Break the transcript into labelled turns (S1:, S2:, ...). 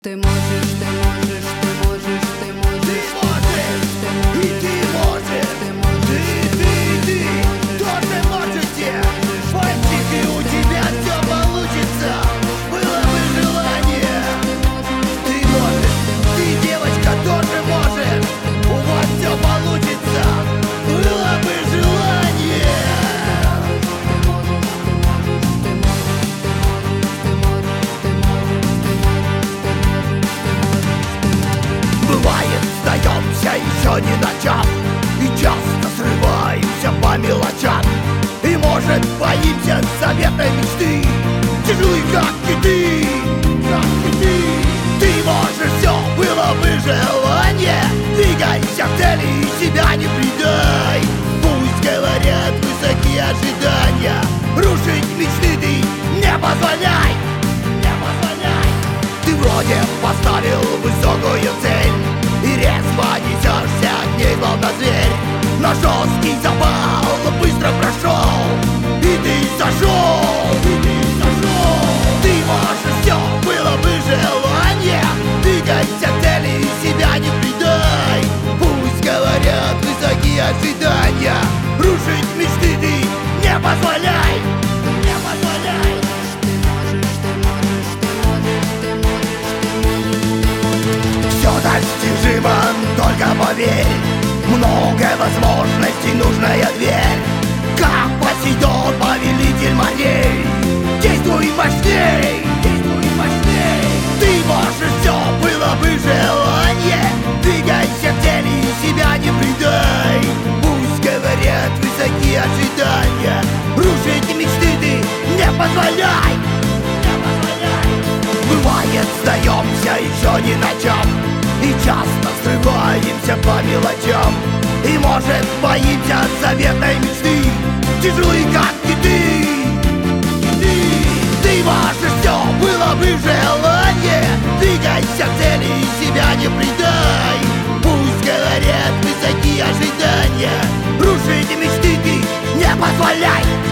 S1: Ты можешь, ты можешь, ты можешь, ты можешь,
S2: Ты можешь, и ты можешь, ты тоже можете. Мальчики, у тебя все получится, было бы желание. Ты можешь, ты, девочка, тоже можешь, у вас все получится, было бы желание. Бывает, сдаемся, еще не начав, и часто срываемся по мелочам. И, может, боимся заветной мечты, тяжелый, как киты, как киты. Ты можешь все, было бы желание, двигайся к цели и себя не предай. Пусть говорят высокие ожидания, рушить мечты ты не позволяй, не позволяй. Ты вроде поставил высокую цель и резво несешься к ней, словно зверь. Но жесткий запал быстро прошел, и ты сошел, и ты сошел. Ты можешь все, было бы желание, двигайся к цели и себя не предай. Пусть говорят высокие ожидания, рушить мечты ты не позволяй, не позволяй. Все достижимо, только поверь, много возможностей, нужная дверь. Как Посейдон, повелитель морей, действуй мощней, действуй мощней. Ты можешь все, было бы желание, двигайся к цели и себя не предай. Пусть говорят высокие ожидания, рушить мечты ты не позволяй, не позволяй. Бывает, сдаемся, еще не начав, и часто срываемся по мелочам. И, может, боимся заветной мечты, тяжелый, как киты, киты. Ты можешь все, было бы желание, двигайся к цели и себя не предай. Пусть говорят высокие ожидания, рушить мечты ты не позволяй.